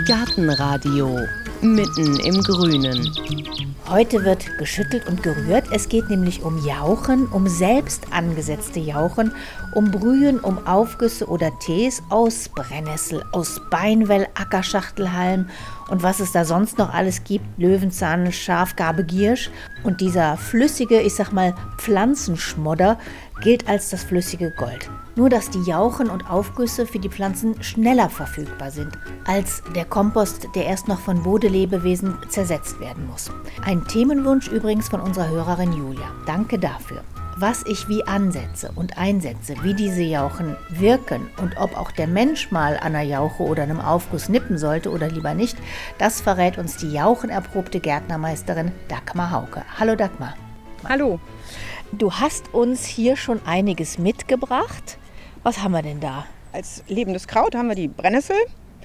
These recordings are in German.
Gartenradio mitten im Grünen. Heute wird geschüttelt und gerührt. Es geht nämlich um Jauchen, um selbst angesetzte Jauchen, um Brühen, um Aufgüsse oder Tees aus Brennnessel, aus Beinwell, Ackerschachtelhalm und was es da sonst noch alles gibt, Löwenzahn, Schafgarbe, Giersch. Und dieser flüssige, ich sag mal Pflanzenschmodder, gilt als das flüssige Gold. Nur dass die Jauchen und Aufgüsse für die Pflanzen schneller verfügbar sind als der Kompost, der erst noch von Bodenlebewesen zersetzt werden muss. Ein Themenwunsch übrigens von unserer Hörerin Julia. Danke dafür. Was ich wie ansetze und einsetze, wie diese Jauchen wirken und ob auch der Mensch mal an einer Jauche oder einem Aufguss nippen sollte oder lieber nicht, das verrät uns die jauchenerprobte Gärtnermeisterin Dagmar Hauke. Hallo Dagmar. Hallo. Du hast uns hier schon einiges mitgebracht. Was haben wir denn da? Als lebendes Kraut haben wir die Brennnessel.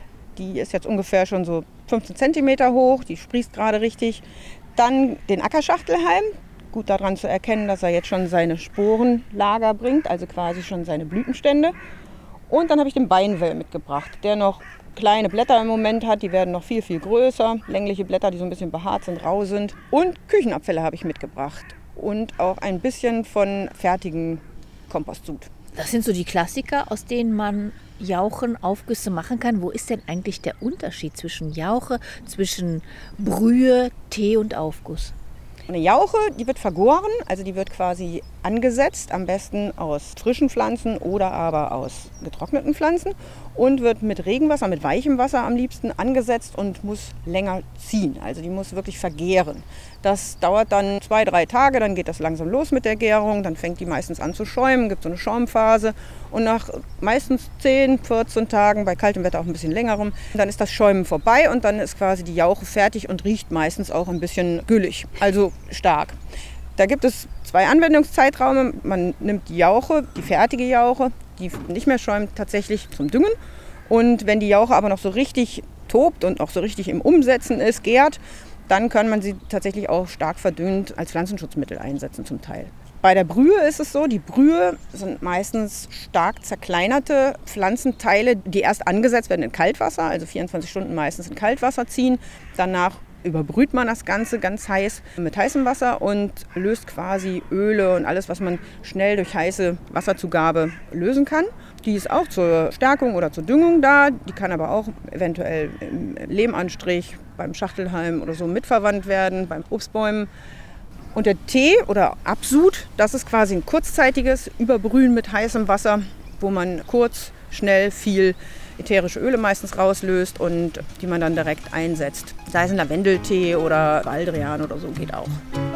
Die ist jetzt ungefähr schon so 15 cm hoch, die sprießt gerade richtig. Dann den Ackerschachtelhalm. Gut daran zu erkennen, dass er jetzt schon seine Sporenlager bringt, also quasi schon seine Blütenstände. Und dann habe ich den Beinwell mitgebracht, der noch kleine Blätter im Moment hat. Die werden noch viel, viel größer. Längliche Blätter, die so ein bisschen behaart sind, rau sind. Und Küchenabfälle habe ich mitgebracht. Und auch ein bisschen von fertigen Kompostsud. Das sind so die Klassiker, aus denen man Jauchen, Aufgüsse machen kann. Wo ist denn eigentlich der Unterschied zwischen Jauche, zwischen Brühe, Tee und Aufguss? Eine Jauche, die wird vergoren, also die wird quasi angesetzt, am besten aus frischen Pflanzen oder aber aus getrockneten Pflanzen und wird mit Regenwasser, mit weichem Wasser am liebsten angesetzt und muss länger ziehen. Also die muss wirklich vergären. Das dauert dann 2-3 Tage, dann geht das langsam los mit der Gärung, dann fängt die meistens an zu schäumen, gibt so eine Schaumphase und nach meistens 10, 14 Tagen, bei kaltem Wetter auch ein bisschen längerem, dann ist das Schäumen vorbei und dann ist quasi die Jauche fertig und riecht meistens auch ein bisschen güllig, also stark. Da gibt es 2 Anwendungszeitraume. Man nimmt die Jauche, die fertige Jauche, die nicht mehr schäumt, tatsächlich zum Düngen. Und wenn die Jauche aber noch so richtig tobt und auch so richtig im Umsetzen ist, gärt, dann kann man sie tatsächlich auch stark verdünnt als Pflanzenschutzmittel einsetzen zum Teil. Bei der Brühe ist es so, die Brühe sind meistens stark zerkleinerte Pflanzenteile, die erst angesetzt werden in Kaltwasser, also 24 Stunden meistens in Kaltwasser ziehen. Danach überbrüht man das Ganze ganz heiß mit heißem Wasser und löst quasi Öle und alles, was man schnell durch heiße Wasserzugabe lösen kann. Die ist auch zur Stärkung oder zur Düngung da. Die kann aber auch eventuell im Lehmanstrich, beim Schachtelhalm oder so mitverwandt werden, beim Obstbäumen. Und der Tee oder Absud, das ist quasi ein kurzzeitiges Überbrühen mit heißem Wasser, wo man kurz, schnell viel ätherische Öle meistens rauslöst und die man dann direkt einsetzt. Sei es ein Lavendeltee oder Baldrian oder so, geht auch.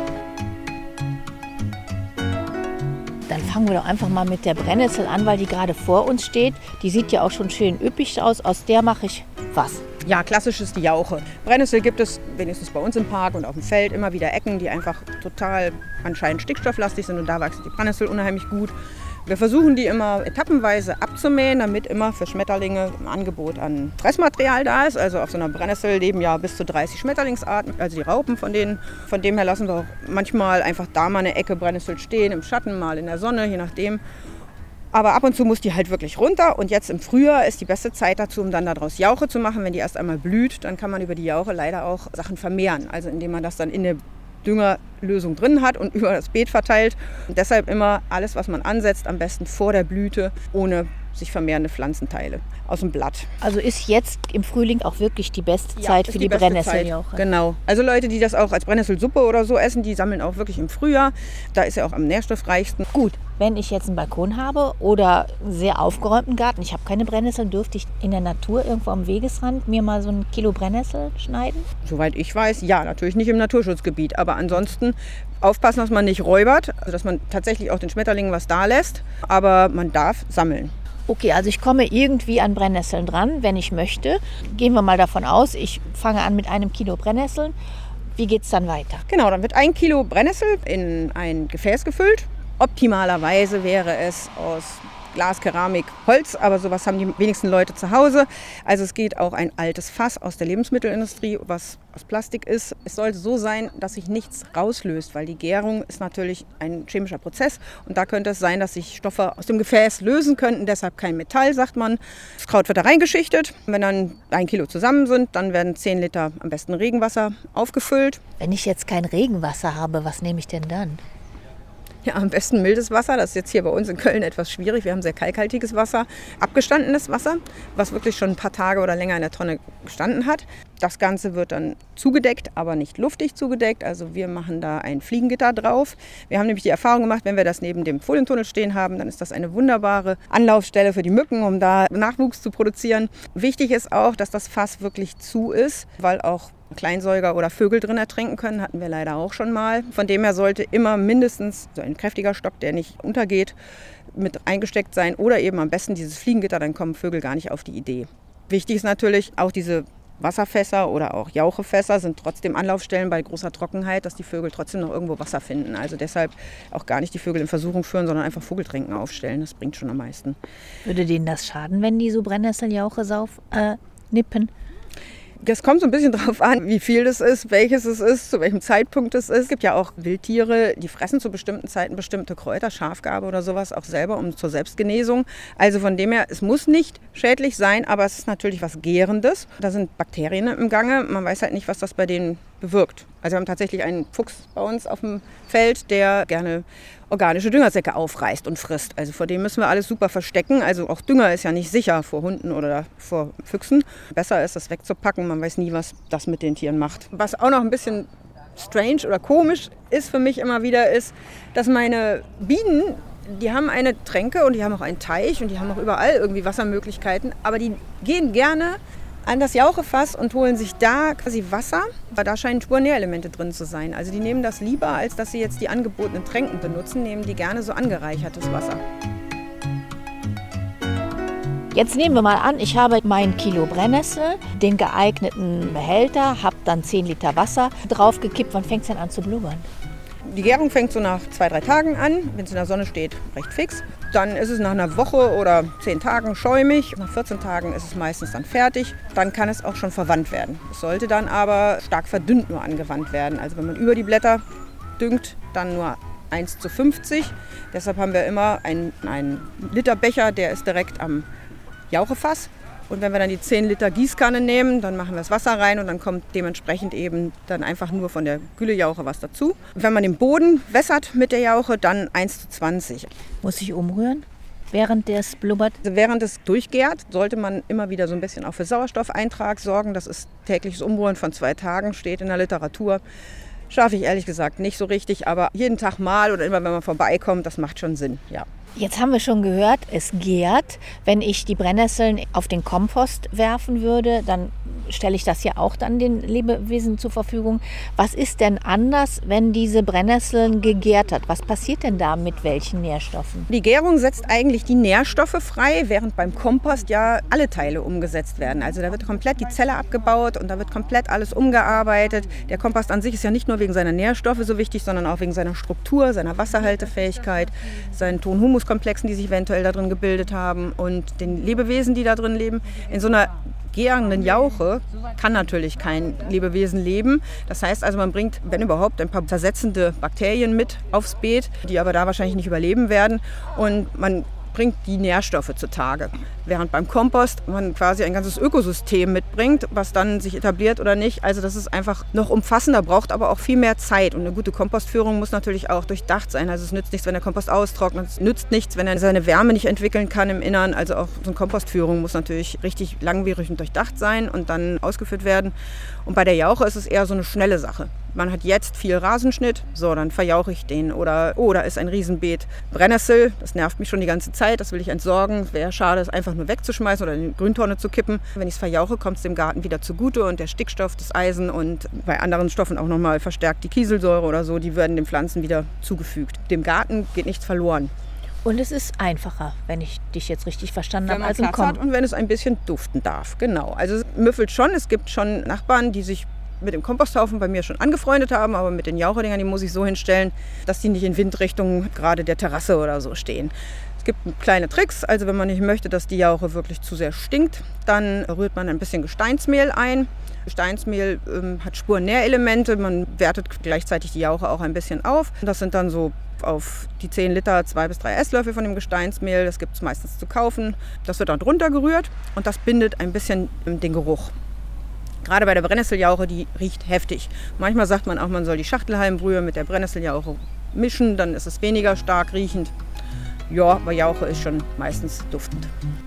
Dann fangen wir doch einfach mal mit der Brennnessel an, weil die gerade vor uns steht. Die sieht ja auch schon schön üppig aus. Aus der mache ich was? Ja, klassisch ist die Jauche. Brennnessel gibt es wenigstens bei uns im Park und auf dem Feld immer wieder Ecken, die einfach total anscheinend stickstofflastig sind und da wächst die Brennnessel unheimlich gut. Wir versuchen die immer etappenweise abzumähen, damit immer für Schmetterlinge ein Angebot an Fressmaterial da ist. Also auf so einer Brennnessel leben ja bis zu 30 Schmetterlingsarten, also die Raupen von denen. Von dem her lassen wir auch manchmal einfach da mal eine Ecke Brennnessel stehen, im Schatten, mal in der Sonne, je nachdem. Aber ab und zu muss die halt wirklich runter und jetzt im Frühjahr ist die beste Zeit dazu, um dann daraus Jauche zu machen. Wenn die erst einmal blüht, dann kann man über die Jauche leider auch Sachen vermehren. Also indem man das dann in der Düngerlösung drin hat und über das Beet verteilt. Und deshalb immer alles, was man ansetzt, am besten vor der Blüte, ohne sich vermehrende Pflanzenteile aus dem Blatt. Also ist jetzt im Frühling auch wirklich die beste Zeit für die Brennnesseljauche? Genau. Also Leute, die das auch als Brennnesselsuppe oder so essen, die sammeln auch wirklich im Frühjahr. Da ist ja auch am nährstoffreichsten. Gut, wenn ich jetzt einen Balkon habe oder einen sehr aufgeräumten Garten, ich habe keine Brennnesseln, dürfte ich in der Natur irgendwo am Wegesrand mir mal so 1 Kilo Brennnessel schneiden? Soweit ich weiß, ja, natürlich nicht im Naturschutzgebiet. Aber ansonsten aufpassen, dass man nicht räubert, also dass man tatsächlich auch den Schmetterlingen was da lässt. Aber man darf sammeln. Okay, also ich komme irgendwie an Brennnesseln dran, wenn ich möchte. Gehen wir mal davon aus, ich fange an mit 1 Kilo Brennnesseln. Wie geht es dann weiter? Genau, dann wird 1 Kilo Brennnessel in ein Gefäß gefüllt. Optimalerweise wäre es aus Glas, Keramik, Holz, aber sowas haben die wenigsten Leute zu Hause. Also es geht auch ein altes Fass aus der Lebensmittelindustrie, was aus Plastik ist. Es sollte so sein, dass sich nichts rauslöst, weil die Gärung ist natürlich ein chemischer Prozess und da könnte es sein, dass sich Stoffe aus dem Gefäß lösen könnten, deshalb kein Metall, sagt man. Das Kraut wird da reingeschichtet. Wenn dann 1 Kilo zusammen sind, dann werden 10 Liter am besten Regenwasser aufgefüllt. Wenn ich jetzt kein Regenwasser habe, was nehme ich denn dann? Ja, am besten mildes Wasser. Das ist jetzt hier bei uns in Köln etwas schwierig. Wir haben sehr kalkhaltiges Wasser, abgestandenes Wasser, was wirklich schon ein paar Tage oder länger in der Tonne gestanden hat. Das Ganze wird dann zugedeckt, aber nicht luftig zugedeckt. Also wir machen da ein Fliegengitter drauf. Wir haben nämlich die Erfahrung gemacht, wenn wir das neben dem Folientunnel stehen haben, dann ist das eine wunderbare Anlaufstelle für die Mücken, um da Nachwuchs zu produzieren. Wichtig ist auch, dass das Fass wirklich zu ist, weil auch Kleinsäuger oder Vögel drin ertrinken können, hatten wir leider auch schon mal. Von dem her sollte immer mindestens so ein kräftiger Stock, der nicht untergeht, mit eingesteckt sein oder eben am besten dieses Fliegengitter, dann kommen Vögel gar nicht auf die Idee. Wichtig ist natürlich auch diese Wasserfässer oder auch Jauchefässer sind trotzdem Anlaufstellen bei großer Trockenheit, dass die Vögel trotzdem noch irgendwo Wasser finden. Also deshalb auch gar nicht die Vögel in Versuchung führen, sondern einfach Vogeltränken aufstellen. Das bringt schon am meisten. Würde denen das schaden, wenn die so Brennnesseljauche nippen? Das kommt so ein bisschen drauf an, wie viel das ist, welches es ist, zu welchem Zeitpunkt es ist. Es gibt ja auch Wildtiere, die fressen zu bestimmten Zeiten bestimmte Kräuter, Schafgarbe oder sowas auch selber zur Selbstgenesung. Also von dem her, es muss nicht schädlich sein, aber es ist natürlich was Gärendes. Da sind Bakterien im Gange. Man weiß halt nicht, was das bei denen bewirkt. Also wir haben tatsächlich einen Fuchs bei uns auf dem Feld, der gerne organische Düngersäcke aufreißt und frisst. Also vor dem müssen wir alles super verstecken. Also auch Dünger ist ja nicht sicher vor Hunden oder vor Füchsen. Besser ist, das wegzupacken. Man weiß nie, was das mit den Tieren macht. Was auch noch ein bisschen strange oder komisch ist für mich immer wieder, ist, dass meine Bienen, die haben eine Tränke und die haben auch einen Teich und die haben auch überall irgendwie Wassermöglichkeiten. Aber die gehen gerne an das Jauchefass und holen sich da quasi Wasser. Aber da scheinen Spurenelemente drin zu sein. Also die nehmen das lieber, als dass sie jetzt die angebotenen Tränken benutzen, nehmen die gerne so angereichertes Wasser. Jetzt nehmen wir mal an, ich habe mein Kilo Brennnessel, den geeigneten Behälter, habe dann 10 Liter Wasser draufgekippt. Wann fängt es denn an zu blubbern? Die Gärung fängt so nach 2-3 Tagen an, wenn es in der Sonne steht, recht fix. Dann ist es nach einer Woche oder 10 Tagen schäumig. Nach 14 Tagen ist es meistens dann fertig. Dann kann es auch schon verwandt werden. Es sollte dann aber stark verdünnt nur angewandt werden. Also wenn man über die Blätter düngt, dann nur 1:50. Deshalb haben wir immer einen Literbecher, der ist direkt am Jauchefass. Und wenn wir dann die 10 Liter Gießkanne nehmen, dann machen wir das Wasser rein und dann kommt dementsprechend eben dann einfach nur von der Güllejauche was dazu. Und wenn man den Boden wässert mit der Jauche, dann 1:20. Muss ich umrühren, während es blubbert? Also während es durchgärt, sollte man immer wieder so ein bisschen auch für Sauerstoffeintrag sorgen. Das ist tägliches Umrühren von 2 Tagen, steht in der Literatur. Schaffe ich ehrlich gesagt nicht so richtig, aber jeden Tag mal oder immer, wenn man vorbeikommt, das macht schon Sinn, ja. Jetzt haben wir schon gehört, es gärt. Wenn ich die Brennnesseln auf den Kompost werfen würde, dann stelle ich das ja auch dann den Lebewesen zur Verfügung. Was ist denn anders, wenn diese Brennnesseln gegärt hat? Was passiert denn da mit welchen Nährstoffen? Die Gärung setzt eigentlich die Nährstoffe frei, während beim Kompost ja alle Teile umgesetzt werden. Also da wird komplett die Zelle abgebaut und da wird komplett alles umgearbeitet. Der Kompost an sich ist ja nicht nur wegen seiner Nährstoffe so wichtig, sondern auch wegen seiner Struktur, seiner Wasserhaltefähigkeit, seinen Ton-Humus-Komplexen, die sich eventuell da drin gebildet haben und den Lebewesen, die da drin leben. In so einer gärenden Jauche kann natürlich kein Lebewesen leben. Das heißt also, man bringt, wenn überhaupt, ein paar zersetzende Bakterien mit aufs Beet, die aber da wahrscheinlich nicht überleben werden. Und man bringt die Nährstoffe zutage. Während beim Kompost man quasi ein ganzes Ökosystem mitbringt, was dann sich etabliert oder nicht. Also das ist einfach noch umfassender, braucht aber auch viel mehr Zeit. Und eine gute Kompostführung muss natürlich auch durchdacht sein. Also es nützt nichts, wenn der Kompost austrocknet. Es nützt nichts, wenn er seine Wärme nicht entwickeln kann im Innern. Also auch so eine Kompostführung muss natürlich richtig langwierig und durchdacht sein und dann ausgeführt werden. Und bei der Jauche ist es eher so eine schnelle Sache. Man hat jetzt viel Rasenschnitt, so, dann verjauche ich den. Oder, oh, da ist ein Riesenbeet Brennnessel, das nervt mich schon die ganze Zeit, das will ich entsorgen. Es wäre schade, es einfach nur wegzuschmeißen oder in die Grüntonne zu kippen. Wenn ich es verjauche, kommt es dem Garten wieder zugute und der Stickstoff, das Eisen und bei anderen Stoffen auch nochmal verstärkt die Kieselsäure oder so, die werden den Pflanzen wieder zugefügt. Dem Garten geht nichts verloren. Und es ist einfacher, wenn ich dich jetzt richtig verstanden habe, als im im Platz hat und wenn es ein bisschen duften darf, genau. Also es müffelt schon, es gibt schon Nachbarn, die sich mit dem Komposthaufen bei mir schon angefreundet haben, aber mit den Jauchedingern, die muss ich so hinstellen, dass die nicht in Windrichtung gerade der Terrasse oder so stehen. Es gibt kleine Tricks, also wenn man nicht möchte, dass die Jauche wirklich zu sehr stinkt, dann rührt man ein bisschen Gesteinsmehl ein. Gesteinsmehl hat Spurnährelemente, man wertet gleichzeitig die Jauche auch ein bisschen auf. Das sind dann so auf die 10 Liter 2 bis 3 Esslöffel von dem Gesteinsmehl, das gibt es meistens zu kaufen. Das wird dann drunter gerührt und das bindet ein bisschen den Geruch. Gerade bei der Brennnesseljauche, die riecht heftig. Manchmal sagt man auch, man soll die Schachtelhalmbrühe mit der Brennnesseljauche mischen, dann ist es weniger stark riechend. Ja, aber Jauche ist schon meistens duftend.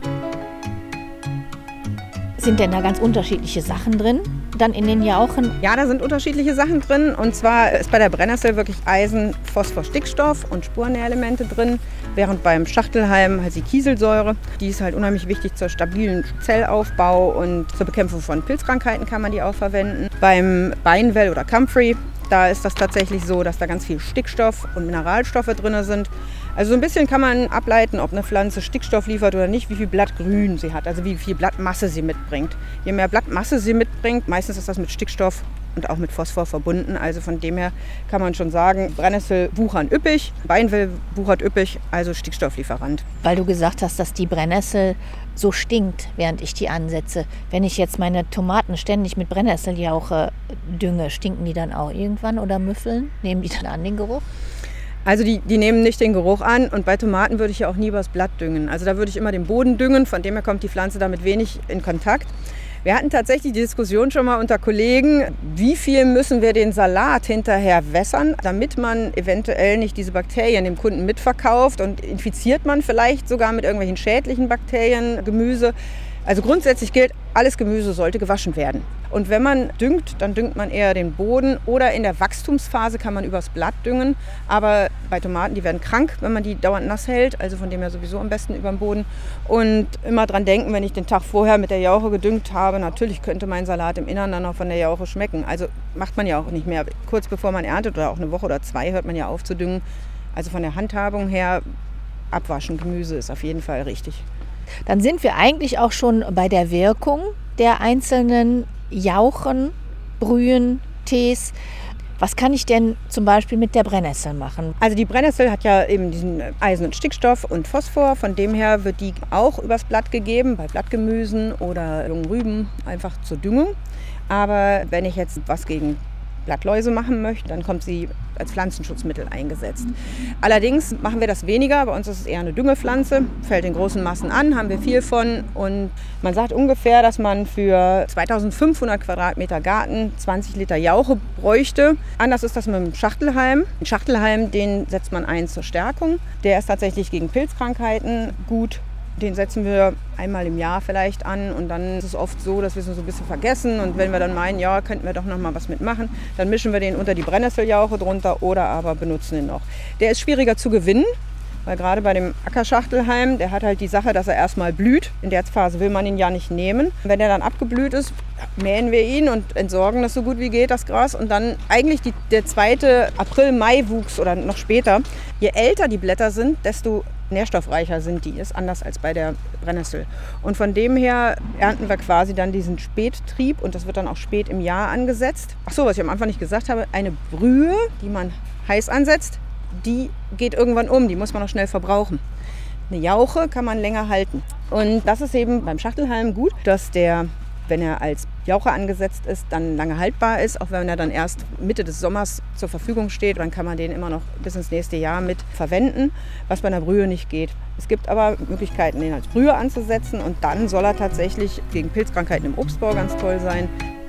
Sind denn da ganz unterschiedliche Sachen drin, dann in den Jauchen? Ja, da sind unterschiedliche Sachen drin. Und zwar ist bei der Brennnessel wirklich Eisen, Phosphor, Stickstoff und Spurnährelemente drin. Während beim Schachtelhalm halt die Kieselsäure. Die ist halt unheimlich wichtig zur stabilen Zellaufbau und zur Bekämpfung von Pilzkrankheiten kann man die auch verwenden. Beim Beinwell oder Comfrey, da ist das tatsächlich so, dass da ganz viel Stickstoff und Mineralstoffe drin sind. Also so ein bisschen kann man ableiten, ob eine Pflanze Stickstoff liefert oder nicht, wie viel Blattgrün sie hat, also wie viel Blattmasse sie mitbringt. Je mehr Blattmasse sie mitbringt, meistens ist das mit Stickstoff und auch mit Phosphor verbunden. Also von dem her kann man schon sagen, Brennnessel wuchern üppig, Beinwell wuchert üppig, also Stickstofflieferant. Weil du gesagt hast, dass die Brennnessel so stinkt, während ich die ansetze. Wenn ich jetzt meine Tomaten ständig mit Brennnesseljauche dünge, stinken die dann auch irgendwann oder müffeln? Nehmen die dann an den Geruch? Also die nehmen nicht den Geruch an und bei Tomaten würde ich ja auch nie übers Blatt düngen. Also da würde ich immer den Boden düngen, von dem her kommt die Pflanze damit wenig in Kontakt. Wir hatten tatsächlich die Diskussion schon mal unter Kollegen, wie viel müssen wir den Salat hinterher wässern, damit man eventuell nicht diese Bakterien dem Kunden mitverkauft und infiziert man vielleicht sogar mit irgendwelchen schädlichen Bakterien Gemüse. Also grundsätzlich gilt, alles Gemüse sollte gewaschen werden. Und wenn man düngt, dann düngt man eher den Boden oder in der Wachstumsphase kann man übers Blatt düngen. Aber bei Tomaten, die werden krank, wenn man die dauernd nass hält, also von dem her sowieso am besten über den Boden. Und immer dran denken, wenn ich den Tag vorher mit der Jauche gedüngt habe, natürlich könnte mein Salat im Innern dann noch von der Jauche schmecken. Also macht man ja auch nicht mehr. Kurz bevor man erntet oder auch eine Woche oder 2 hört man ja auf zu düngen. Also von der Handhabung her, abwaschen Gemüse ist auf jeden Fall richtig. Dann sind wir eigentlich auch schon bei der Wirkung der einzelnen Jauchen, Brühen, Tees. Was kann ich denn zum Beispiel mit der Brennnessel machen? Also die Brennnessel hat ja eben diesen Eisen und Stickstoff und Phosphor. Von dem her wird die auch übers Blatt gegeben, bei Blattgemüsen oder jungen Rüben, einfach zur Düngung. Aber wenn ich jetzt was gegen Blattläuse machen möchte, dann kommt sie als Pflanzenschutzmittel eingesetzt. Allerdings machen wir das weniger, bei uns ist es eher eine Düngepflanze, fällt in großen Massen an, haben wir viel von und man sagt ungefähr, dass man für 2500 Quadratmeter Garten 20 Liter Jauche bräuchte. Anders ist das mit dem Schachtelhalm. Den Schachtelhalm, den setzt man ein zur Stärkung. Der ist tatsächlich gegen Pilzkrankheiten gut. Den setzen wir einmal im Jahr vielleicht an und dann ist es oft so, dass wir es so ein bisschen vergessen und wenn wir dann meinen, ja, könnten wir doch noch mal was mitmachen, dann mischen wir den unter die Brennnesseljauche drunter oder aber benutzen ihn noch. Der ist schwieriger zu gewinnen, weil gerade bei dem Ackerschachtelhalm, der hat halt die Sache, dass er erstmal blüht. In der Phase will man ihn ja nicht nehmen. Wenn er dann abgeblüht ist, mähen wir ihn und entsorgen das so gut wie geht, das Gras. Und dann eigentlich der zweite April-Mai-Wuchs oder noch später. Je älter die Blätter sind, desto nährstoffreicher sind die. Ist anders als bei der Brennnessel. Und von dem her ernten wir quasi dann diesen Spättrieb und das wird dann auch spät im Jahr angesetzt. Ach so, was ich am Anfang nicht gesagt habe, eine Brühe, die man heiß ansetzt, die geht irgendwann um, die muss man noch schnell verbrauchen. Eine Jauche kann man länger halten. Und das ist eben beim Schachtelhalm gut, dass der, wenn er als Jauche angesetzt ist, dann lange haltbar ist. Auch wenn er dann erst Mitte des Sommers zur Verfügung steht, dann kann man den immer noch bis ins nächste Jahr mit verwenden, was bei einer Brühe nicht geht. Es gibt aber Möglichkeiten, den als Brühe anzusetzen und dann soll er tatsächlich gegen Pilzkrankheiten im Obstbau ganz toll sein.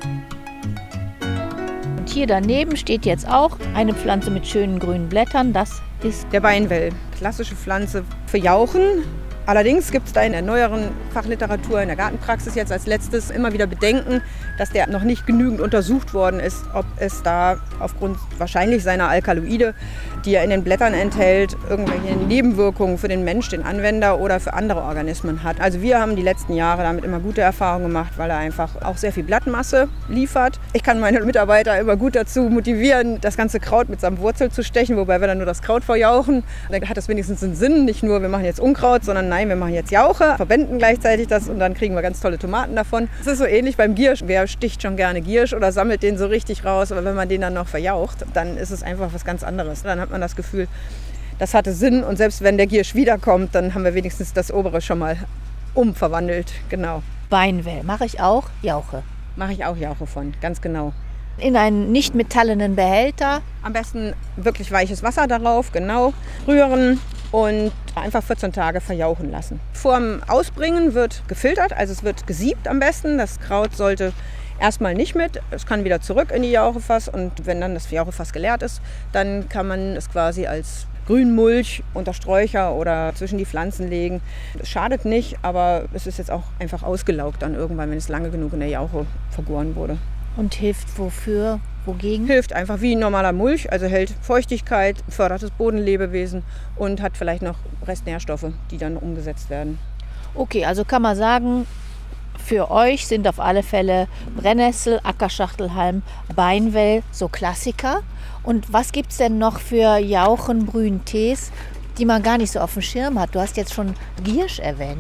Hier daneben steht jetzt auch eine Pflanze mit schönen grünen Blättern. Das ist der Beinwell, klassische Pflanze für Jauchen. Allerdings gibt es da in der neueren Fachliteratur, in der Gartenpraxis jetzt als letztes immer wieder Bedenken, dass der noch nicht genügend untersucht worden ist, ob es da aufgrund wahrscheinlich seiner Alkaloide, die er in den Blättern enthält, irgendwelche Nebenwirkungen für den Mensch, den Anwender oder für andere Organismen hat. Also wir haben die letzten Jahre damit immer gute Erfahrungen gemacht, weil er einfach auch sehr viel Blattmasse liefert. Ich kann meine Mitarbeiter immer gut dazu motivieren, das ganze Kraut mit seinem Wurzel zu stechen, wobei wir dann nur das Kraut verjauchen. Dann hat das wenigstens einen Sinn, nicht nur wir machen jetzt Unkraut, sondern nein, wir machen jetzt Jauche, verwenden gleichzeitig das und dann kriegen wir ganz tolle Tomaten davon. Es ist so ähnlich beim Giersch. Wer sticht schon gerne Giersch oder sammelt den so richtig raus, aber wenn man den dann noch verjaucht, dann ist es einfach was ganz anderes. Dann hat man das Gefühl, das hatte Sinn und selbst wenn der Giersch wiederkommt, dann haben wir wenigstens das obere schon mal umverwandelt. Genau. Beinwell mache ich auch, Jauche. Mache ich auch Jauche von, ganz genau. In einen nicht metallenen Behälter. Am besten wirklich weiches Wasser darauf, genau, rühren und einfach 14 Tage verjauchen lassen. Vor dem Ausbringen wird gefiltert, also es wird gesiebt am besten. Das Kraut sollte erstmal nicht mit, es kann wieder zurück in die Jauchefass und wenn dann das Jauchefass geleert ist, dann kann man es quasi als Grünmulch unter Sträucher oder zwischen die Pflanzen legen. Es schadet nicht, aber es ist jetzt auch einfach ausgelaugt dann irgendwann, wenn es lange genug in der Jauche vergoren wurde. Und hilft wofür? Wogegen? Hilft einfach wie ein normaler Mulch, also hält Feuchtigkeit, fördert das Bodenlebewesen und hat vielleicht noch Restnährstoffe, die dann umgesetzt werden. Okay, also kann man sagen, für euch sind auf alle Fälle Brennnessel, Ackerschachtelhalm, Beinwell so Klassiker. Und was gibt es denn noch für Jauchen, Brühen, Tees, die man gar nicht so auf dem Schirm hat? Du hast jetzt schon Giersch erwähnt.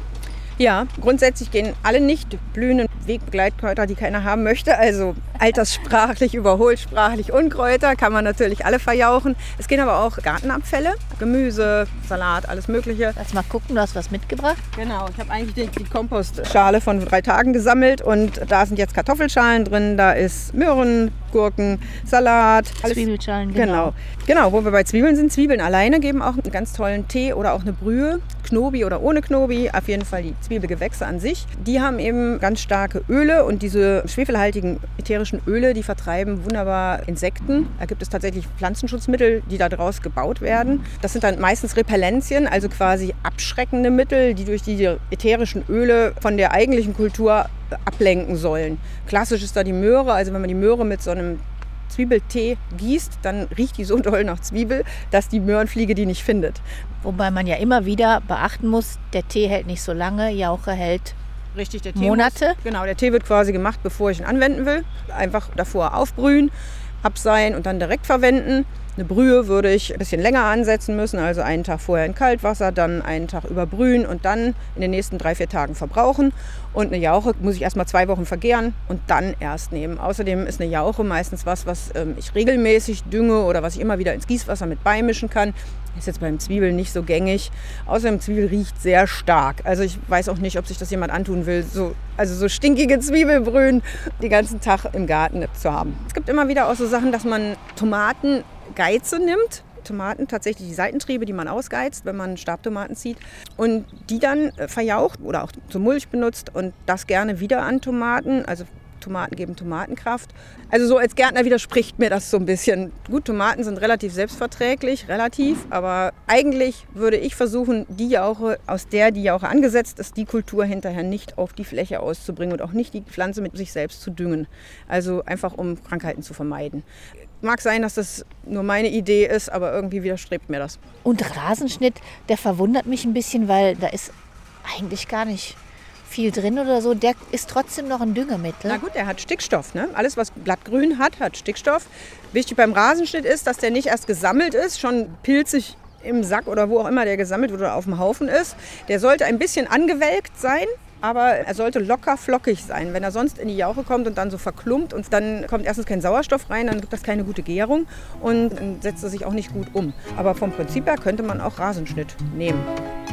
Ja, grundsätzlich gehen alle nicht blühenden Wegbegleitkräuter, die keiner haben möchte, also alterssprachlich, überholsprachlich Unkräuter, kann man natürlich alle verjauchen. Es gehen aber auch Gartenabfälle, Gemüse, Salat, alles Mögliche. Lass mal gucken, du hast was mitgebracht. Genau, ich habe eigentlich die Kompostschale von 3 Tagen gesammelt und da sind jetzt Kartoffelschalen drin, da ist Möhren, Gurken, Salat. Alles. Zwiebelschalen, genau. Genau, wo wir bei Zwiebeln sind. Zwiebeln alleine geben auch einen ganz tollen Tee oder auch eine Brühe. Knobi oder ohne Knobi, auf jeden Fall die Zwiebelgewächse an sich. Die haben eben ganz starke Öle und diese schwefelhaltigen ätherischen Öle, die vertreiben wunderbar Insekten. Da gibt es tatsächlich Pflanzenschutzmittel, die daraus gebaut werden. Das sind dann meistens Repellenzien, also quasi abschreckende Mittel, die durch die ätherischen Öle von der eigentlichen Kultur ablenken sollen. Klassisch ist da die Möhre, also wenn man die Möhre mit so einem Zwiebeltee gießt, dann riecht die so doll nach Zwiebel, dass die Möhrenfliege die nicht findet. Wobei man ja immer wieder beachten muss, der Tee hält nicht so lange, Jauche hält Richtig, der Tee Monate. Genau, der Tee wird quasi gemacht, bevor ich ihn anwenden will. Einfach davor aufbrühen, abseihen und dann direkt verwenden. Eine Brühe würde ich ein bisschen länger ansetzen müssen, also einen Tag vorher in Kaltwasser, dann einen Tag überbrühen und dann in den nächsten 3-4 Tagen verbrauchen. Und eine Jauche muss ich erstmal 2 Wochen vergären und dann erst nehmen. Außerdem ist eine Jauche meistens was ich regelmäßig dünge oder was ich immer wieder ins Gießwasser mit beimischen kann. Ist jetzt beim Zwiebeln nicht so gängig. Außerdem, Zwiebel riecht sehr stark. Also ich weiß auch nicht, ob sich das jemand antun will, so stinkige Zwiebelbrühen den ganzen Tag im Garten zu haben. Es gibt immer wieder auch so Sachen, dass man Tomatengeize nimmt. Tomaten, tatsächlich die Seitentriebe, die man ausgeizt, wenn man Stabtomaten zieht. Und die dann verjaucht oder auch zur Mulch benutzt und das gerne wieder an Tomaten. Also Tomaten geben Tomatenkraft. Also so als Gärtner widerspricht mir das so ein bisschen. Gut, Tomaten sind relativ selbstverträglich, aber eigentlich würde ich versuchen, die Jauche, aus der die Jauche angesetzt ist, die Kultur hinterher nicht auf die Fläche auszubringen und auch nicht die Pflanze mit sich selbst zu düngen. Also einfach, um Krankheiten zu vermeiden. Mag sein, dass das nur meine Idee ist, aber irgendwie widerstrebt mir das. Und Rasenschnitt, der verwundert mich ein bisschen, weil da ist eigentlich gar nicht viel drin oder so. Der ist trotzdem noch ein Düngemittel. Na gut, der hat Stickstoff. Ne? Alles, was Blattgrün hat Stickstoff. Wichtig beim Rasenschnitt ist, dass der nicht erst gesammelt ist, schon pilzig im Sack oder wo auch immer der gesammelt wurde oder auf dem Haufen ist. Der sollte ein bisschen angewelkt sein. Aber er sollte locker flockig sein. Wenn er sonst in die Jauche kommt und dann so verklumpt und dann kommt erstens kein Sauerstoff rein, dann gibt das keine gute Gärung und dann setzt er sich auch nicht gut um. Aber vom Prinzip her könnte man auch Rasenschnitt nehmen.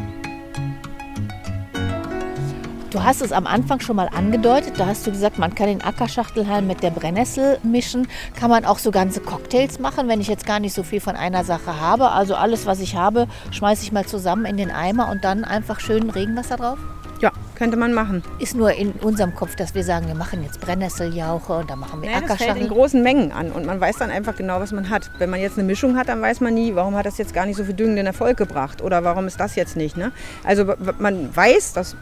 Du hast es am Anfang schon mal angedeutet, da hast du gesagt, man kann den Ackerschachtelhalm mit der Brennnessel mischen. Kann man auch so ganze Cocktails machen, wenn ich jetzt gar nicht so viel von einer Sache habe. Also alles, was ich habe, schmeiße ich mal zusammen in den Eimer und dann einfach schön Regenwasser drauf? Ja, könnte man machen. Ist nur in unserem Kopf, dass wir sagen, wir machen jetzt Brennnesseljauche und dann machen wir Das fällt in Ackerschachtel. großen Mengen an und man weiß dann einfach genau, was man hat. Wenn man jetzt eine Mischung hat, dann weiß man nie, warum hat das jetzt gar nicht so viel düngenden Erfolg gebracht oder warum ist das jetzt nicht. Ne? Also man weiß, dass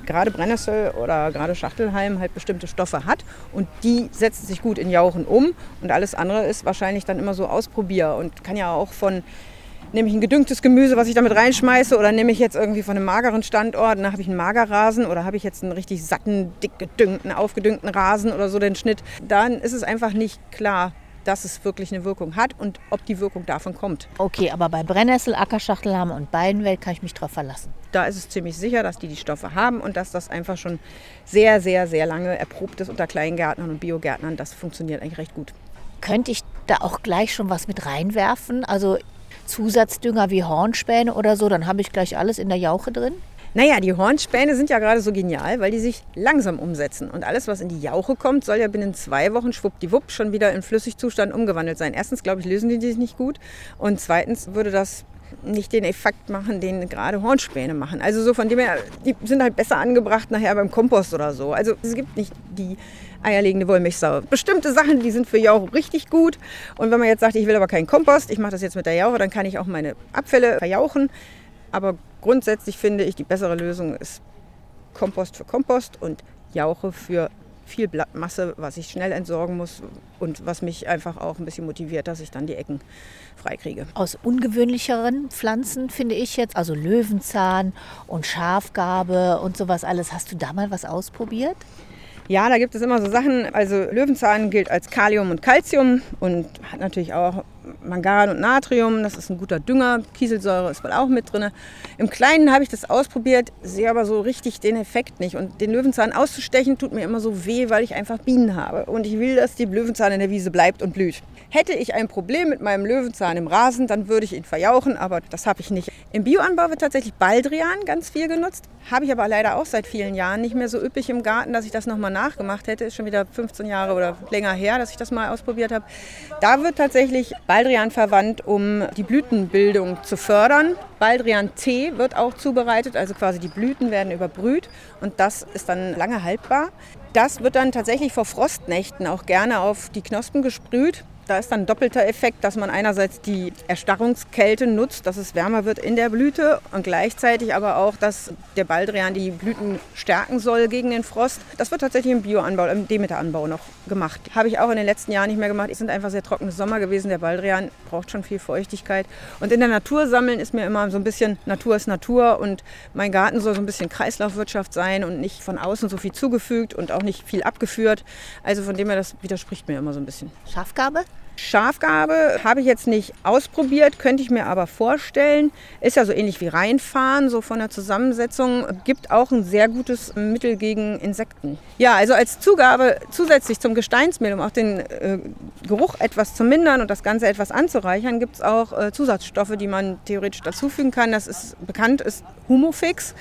gerade Brennnessel oder gerade Schachtelhalm halt bestimmte Stoffe hat und die setzen sich gut in Jauchen um und alles andere ist wahrscheinlich dann immer so Ausprobier und kann ja auch von, nehme ich ein gedüngtes Gemüse, was ich damit reinschmeiße oder nehme ich jetzt irgendwie von einem mageren Standort, dann habe ich einen Magerrasen oder habe ich jetzt einen richtig satten, dick gedüngten, aufgedüngten Rasen oder so den Schnitt, dann ist es einfach nicht klar, dass es wirklich eine Wirkung hat und ob die Wirkung davon kommt. Okay, aber bei Brennnessel, Ackerschachtelhalm und Weidenwelt kann ich mich drauf verlassen. Da ist es ziemlich sicher, dass die Stoffe haben und dass das einfach schon sehr, sehr, sehr lange erprobt ist unter Kleingärtnern und Biogärtnern. Das funktioniert eigentlich recht gut. Könnte ich da auch gleich schon was mit reinwerfen? Also Zusatzdünger wie Hornspäne oder so, dann habe ich gleich alles in der Jauche drin? Naja, die Hornspäne sind ja gerade so genial, weil die sich langsam umsetzen. Und alles, was in die Jauche kommt, soll ja binnen 2 Wochen schwuppdiwupp schon wieder in Flüssigzustand umgewandelt sein. Erstens, glaube ich, lösen die sich nicht gut. Und zweitens würde das nicht den Effekt machen, den gerade Hornspäne machen. Also so von dem her, die sind halt besser angebracht nachher beim Kompost oder so. Also es gibt nicht die eierlegende Wollmilchsau. Bestimmte Sachen, die sind für Jauche richtig gut. Und wenn man jetzt sagt, ich will aber keinen Kompost, ich mache das jetzt mit der Jauche, dann kann ich auch meine Abfälle verjauchen. Aber grundsätzlich finde ich, die bessere Lösung ist Kompost für Kompost und Jauche für viel Blattmasse, was ich schnell entsorgen muss und was mich einfach auch ein bisschen motiviert, dass ich dann die Ecken freikriege. Aus ungewöhnlicheren Pflanzen finde ich jetzt, also Löwenzahn und Schafgarbe und sowas alles. Hast du da mal was ausprobiert? Ja, da gibt es immer so Sachen, also Löwenzahn gilt als Kalium und Calcium und hat natürlich auch Mangan und Natrium, das ist ein guter Dünger, Kieselsäure ist wohl auch mit drin. Im Kleinen habe ich das ausprobiert, sehe aber so richtig den Effekt nicht und den Löwenzahn auszustechen tut mir immer so weh, weil ich einfach Bienen habe und ich will, dass die Löwenzahn in der Wiese bleibt und blüht. Hätte ich ein Problem mit meinem Löwenzahn im Rasen, dann würde ich ihn verjauchen, aber das habe ich nicht. Im Bioanbau wird tatsächlich Baldrian ganz viel genutzt, habe ich aber leider auch seit vielen Jahren nicht mehr so üppig im Garten, dass ich das nochmal nachgemacht hätte. Ist schon wieder 15 Jahre oder länger her, dass ich das mal ausprobiert habe. Da wird tatsächlich Baldrian verwandt, um die Blütenbildung zu fördern. Baldrian-Tee wird auch zubereitet, also quasi die Blüten werden überbrüht und das ist dann lange haltbar. Das wird dann tatsächlich vor Frostnächten auch gerne auf die Knospen gesprüht. Da ist dann ein doppelter Effekt, dass man einerseits die Erstarrungskälte nutzt, dass es wärmer wird in der Blüte und gleichzeitig aber auch, dass der Baldrian die Blüten stärken soll gegen den Frost. Das wird tatsächlich im Bioanbau, im Demeteranbau noch gemacht. Habe ich auch in den letzten Jahren nicht mehr gemacht. Es sind einfach sehr trockene Sommer gewesen. Der Baldrian braucht schon viel Feuchtigkeit. Und in der Natur sammeln ist mir immer so ein bisschen, Natur ist Natur und mein Garten soll so ein bisschen Kreislaufwirtschaft sein und nicht von außen so viel zugefügt und auch nicht viel abgeführt. Also von dem her, das widerspricht mir immer so ein bisschen. Schafgarbe? Schafgarbe habe ich jetzt nicht ausprobiert, könnte ich mir aber vorstellen. Ist ja so ähnlich wie Reinfahren, so von der Zusammensetzung. Gibt auch ein sehr gutes Mittel gegen Insekten. Ja, also als Zugabe zusätzlich zum Gesteinsmehl, um auch den Geruch etwas zu mindern und das Ganze etwas anzureichern, gibt es auch Zusatzstoffe, die man theoretisch dazufügen kann. Das ist bekannt, ist Humofix.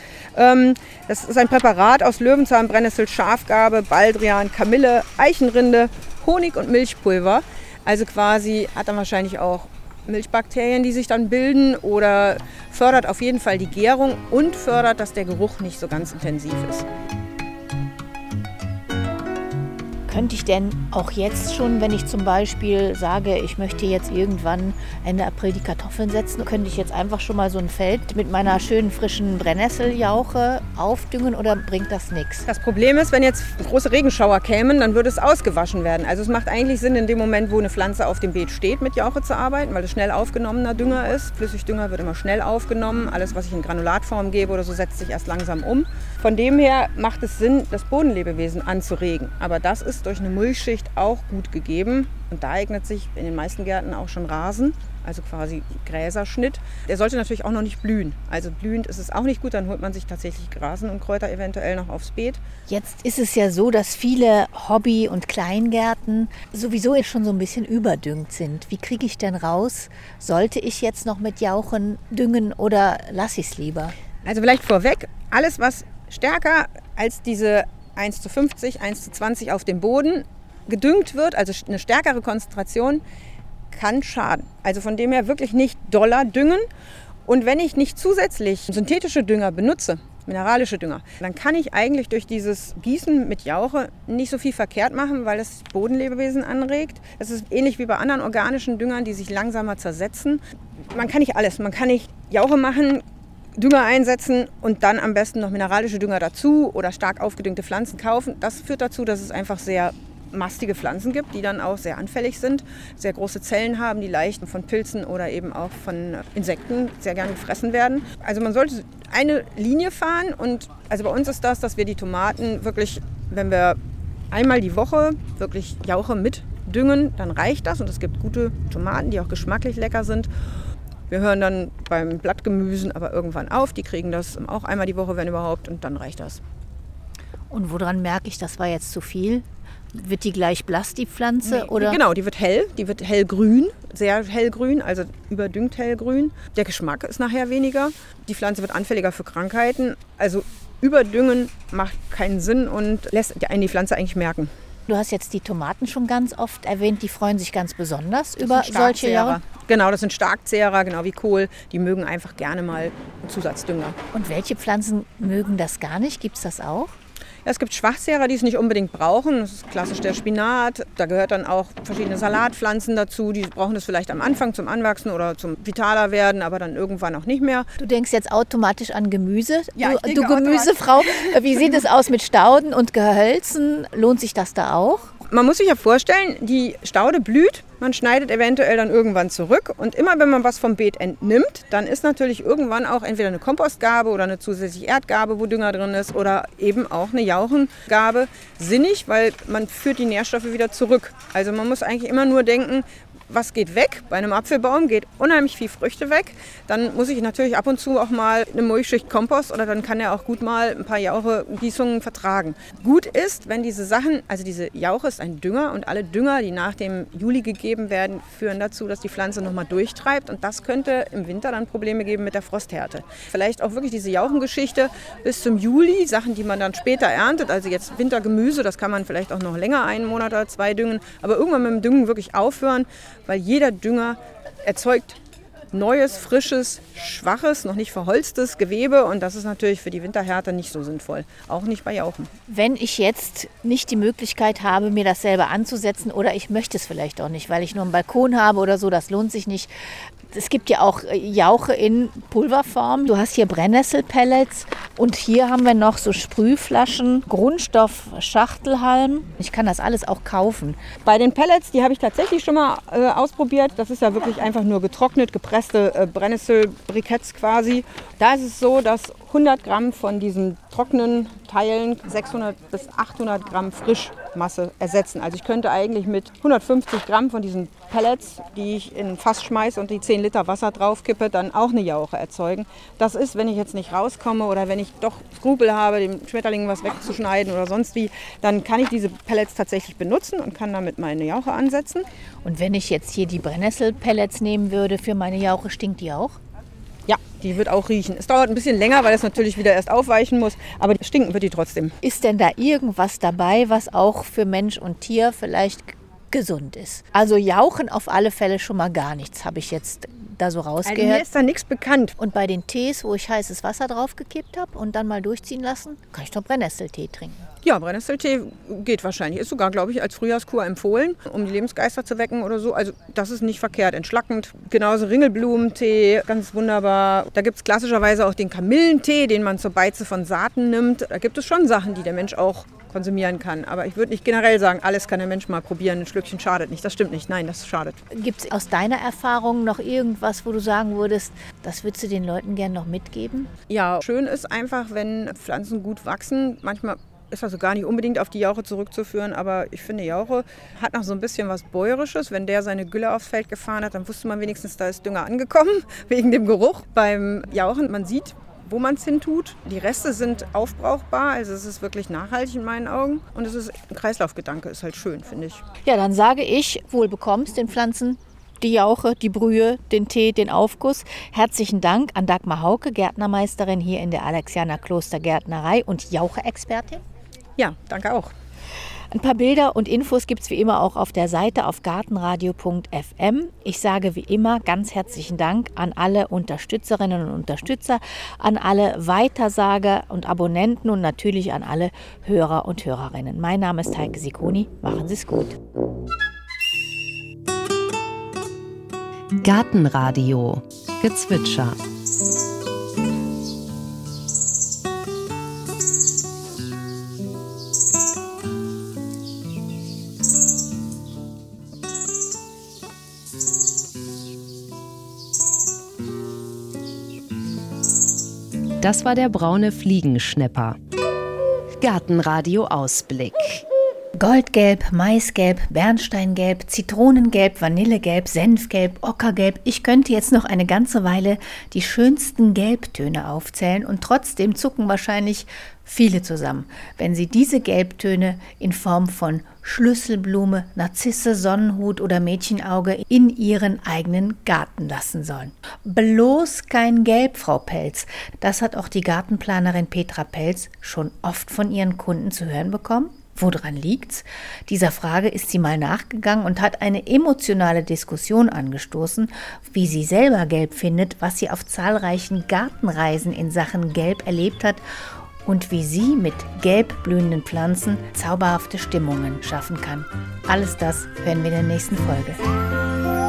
Das ist ein Präparat aus Löwenzahn, Brennnessel, Schafgarbe, Baldrian, Kamille, Eichenrinde, Honig und Milchpulver. Also quasi hat dann wahrscheinlich auch Milchbakterien, die sich dann bilden oder fördert auf jeden Fall die Gärung und fördert, dass der Geruch nicht so ganz intensiv ist. Könnte ich denn auch jetzt schon, wenn ich zum Beispiel sage, ich möchte jetzt irgendwann Ende April die Kartoffeln setzen, könnte ich jetzt einfach schon mal so ein Feld mit meiner schönen frischen Brennnesseljauche aufdüngen oder bringt das nichts? Das Problem ist, wenn jetzt große Regenschauer kämen, dann würde es ausgewaschen werden. Also es macht eigentlich Sinn, in dem Moment, wo eine Pflanze auf dem Beet steht, mit Jauche zu arbeiten, weil es schnell aufgenommener Dünger ist. Flüssigdünger wird immer schnell aufgenommen. Alles, was ich in Granulatform gebe oder so, setzt sich erst langsam um. Von dem her macht es Sinn, das Bodenlebewesen anzuregen. Aber das ist durch eine Mulchschicht auch gut gegeben. Und da eignet sich in den meisten Gärten auch schon Rasen, also quasi Gräserschnitt. Der sollte natürlich auch noch nicht blühen. Also blühend ist es auch nicht gut, dann holt man sich tatsächlich Rasen und Kräuter eventuell noch aufs Beet. Jetzt ist es ja so, dass viele Hobby- und Kleingärten sowieso schon so ein bisschen überdüngt sind. Wie kriege ich denn raus, sollte ich jetzt noch mit Jauchen düngen oder lasse ich es lieber? Also vielleicht vorweg, alles was stärker als diese 1:50, 1:20 auf dem Boden gedüngt wird, also eine stärkere Konzentration, kann schaden. Also von dem her wirklich nicht doller düngen. Und wenn ich nicht zusätzlich synthetische Dünger benutze, mineralische Dünger, dann kann ich eigentlich durch dieses Gießen mit Jauche nicht so viel verkehrt machen, weil es Bodenlebewesen anregt. Das ist ähnlich wie bei anderen organischen Düngern, die sich langsamer zersetzen. Man kann nicht alles. Man kann nicht Jauche machen, Dünger einsetzen und dann am besten noch mineralische Dünger dazu oder stark aufgedüngte Pflanzen kaufen. Das führt dazu, dass es einfach sehr mastige Pflanzen gibt, die dann auch sehr anfällig sind, sehr große Zellen haben, die leicht von Pilzen oder eben auch von Insekten sehr gerne gefressen werden. Also man sollte eine Linie fahren und also bei uns ist das, dass wir die Tomaten wirklich, wenn wir einmal die Woche wirklich Jauche mitdüngen, dann reicht das und es gibt gute Tomaten, die auch geschmacklich lecker sind. Wir hören dann beim Blattgemüsen aber irgendwann auf, die kriegen das auch einmal die Woche, wenn überhaupt, und dann reicht das. Und woran merke ich, das war jetzt zu viel? Wird die gleich blass, die Pflanze? Nee, oder? Genau, die wird hellgrün, sehr hellgrün, also überdüngt hellgrün. Der Geschmack ist nachher weniger. Die Pflanze wird anfälliger für Krankheiten. Also überdüngen macht keinen Sinn und lässt einen die Pflanze eigentlich merken. Du hast jetzt die Tomaten schon ganz oft erwähnt, die freuen sich ganz besonders über solche Jahre. Genau, das sind Starkzehrer, genau wie Kohl. Die mögen einfach gerne mal einen Zusatzdünger. Und welche Pflanzen mögen das gar nicht? Gibt es das auch? Ja, es gibt Schwachzehrer, die es nicht unbedingt brauchen. Das ist klassisch der Spinat. Da gehört dann auch verschiedene Salatpflanzen dazu. Die brauchen das vielleicht am Anfang zum Anwachsen oder zum vitaler werden, aber dann irgendwann auch nicht mehr. Du denkst jetzt automatisch an Gemüse. Ja, du Gemüsefrau, wie sieht es aus mit Stauden und Gehölzen? Lohnt sich das da auch? Man muss sich ja vorstellen, die Staude blüht, man schneidet eventuell dann irgendwann zurück und immer wenn man was vom Beet entnimmt, dann ist natürlich irgendwann auch entweder eine Kompostgabe oder eine zusätzliche Erdgabe, wo Dünger drin ist, oder eben auch eine Jauchengabe sinnig, weil man führt die Nährstoffe wieder zurück. Also man muss eigentlich immer nur denken, was geht weg? Bei einem Apfelbaum geht unheimlich viel Früchte weg. Dann muss ich natürlich ab und zu auch mal eine Mulchschicht Kompost oder dann kann er auch gut mal ein paar Jauche-Gießungen vertragen. Gut ist, wenn diese Sachen, also diese Jauche ist ein Dünger und alle Dünger, die nach dem Juli gegeben werden, führen dazu, dass die Pflanze nochmal durchtreibt und das könnte im Winter dann Probleme geben mit der Frosthärte. Vielleicht auch wirklich diese Jauchengeschichte bis zum Juli, Sachen, die man dann später erntet, also jetzt Wintergemüse, das kann man vielleicht auch noch länger, 1 Monat oder 2 düngen, aber irgendwann mit dem Düngen wirklich aufhören, weil jeder Dünger erzeugt neues, frisches, schwaches, noch nicht verholztes Gewebe und das ist natürlich für die Winterhärte nicht so sinnvoll, auch nicht bei Jauchen. Wenn ich jetzt nicht die Möglichkeit habe, mir das selber anzusetzen oder ich möchte es vielleicht auch nicht, weil ich nur einen Balkon habe oder so, das lohnt sich nicht. Es gibt ja auch Jauche in Pulverform. Du hast hier Brennnesselpellets und hier haben wir noch so Sprühflaschen, Grundstoff, Schachtelhalm. Ich kann das alles auch kaufen. Bei den Pellets, die habe ich tatsächlich schon mal ausprobiert. Das ist ja wirklich einfach nur getrocknet, gepresste Brennnesselbriketts quasi. Da ist es so, dass 100 Gramm von diesen trockenen Teilen 600 bis 800 Gramm Frischmasse ersetzen. Also ich könnte eigentlich mit 150 Gramm von diesen Pellets, die ich in ein Fass schmeiße und die 10 Liter Wasser draufkippe, dann auch eine Jauche erzeugen. Das ist, wenn ich jetzt nicht rauskomme oder wenn ich doch Skrupel habe, dem Schmetterling was wegzuschneiden oder sonst wie, dann kann ich diese Pellets tatsächlich benutzen und kann damit meine Jauche ansetzen. Und wenn ich jetzt hier die Brennnesselpellets nehmen würde für meine Jauche, stinkt die auch? Ja, die wird auch riechen. Es dauert ein bisschen länger, weil es natürlich wieder erst aufweichen muss, aber stinken wird die trotzdem. Ist denn da irgendwas dabei, was auch für Mensch und Tier vielleicht gesund ist? Also Jauchen auf alle Fälle schon mal gar nichts, habe ich jetzt da so rausgehört. Also mir ist da nichts bekannt. Und bei den Tees, wo ich heißes Wasser draufgekippt habe und dann mal durchziehen lassen, kann ich doch Brennnesseltee trinken. Ja, Brennnesseltee geht wahrscheinlich. Ist sogar, glaube ich, als Frühjahrskur empfohlen, um die Lebensgeister zu wecken oder so. Also das ist nicht verkehrt, entschlackend. Genauso Ringelblumentee, ganz wunderbar. Da gibt es klassischerweise auch den Kamillentee, den man zur Beize von Saaten nimmt. Da gibt es schon Sachen, die der Mensch auch konsumieren kann. Aber ich würde nicht generell sagen, alles kann der Mensch mal probieren, ein Schlückchen schadet nicht. Das stimmt nicht, nein, das schadet. Gibt es aus deiner Erfahrung noch irgendwas, wo du sagen würdest, das würdest du den Leuten gerne noch mitgeben? Ja, schön ist einfach, wenn Pflanzen gut wachsen. Manchmal ist also gar nicht unbedingt auf die Jauche zurückzuführen, aber ich finde, Jauche hat noch so ein bisschen was Bäuerisches. Wenn der seine Gülle aufs Feld gefahren hat, dann wusste man wenigstens, da ist Dünger angekommen, wegen dem Geruch. Beim Jauchen, man sieht, wo man es hin tut. Die Reste sind aufbrauchbar, also es ist wirklich nachhaltig in meinen Augen. Und es ist ein Kreislaufgedanke, ist halt schön, finde ich. Ja, dann sage ich, wohl bekommst den Pflanzen, die Jauche, die Brühe, den Tee, den Aufguss. Herzlichen Dank an Dagmar Hauke, Gärtnermeisterin hier in der Alexianer Klostergärtnerei und Jauche-Expertin. Ja, danke auch. Ein paar Bilder und Infos gibt es wie immer auch auf der Seite auf gartenradio.fm. Ich sage wie immer ganz herzlichen Dank an alle Unterstützerinnen und Unterstützer, an alle Weitersager und Abonnenten und natürlich an alle Hörer und Hörerinnen. Mein Name ist Heike Sikoni. Machen Sie es gut. Gartenradio Gezwitscher. Das war der braune Fliegenschnepper. Gartenradio Ausblick. Goldgelb, Maisgelb, Bernsteingelb, Zitronengelb, Vanillegelb, Senfgelb, Ockergelb. Ich könnte jetzt noch eine ganze Weile die schönsten Gelbtöne aufzählen und trotzdem zucken wahrscheinlich viele zusammen, wenn sie diese Gelbtöne in Form von Schlüsselblume, Narzisse, Sonnenhut oder Mädchenauge in ihren eigenen Garten lassen sollen. Bloß kein Gelb, Frau Pelz. Das hat auch die Gartenplanerin Petra Pelz schon oft von ihren Kunden zu hören bekommen. Woran liegt's? Dieser Frage ist sie mal nachgegangen und hat eine emotionale Diskussion angestoßen, wie sie selber Gelb findet, was sie auf zahlreichen Gartenreisen in Sachen Gelb erlebt hat und wie sie mit gelb blühenden Pflanzen zauberhafte Stimmungen schaffen kann. Alles das hören wir in der nächsten Folge.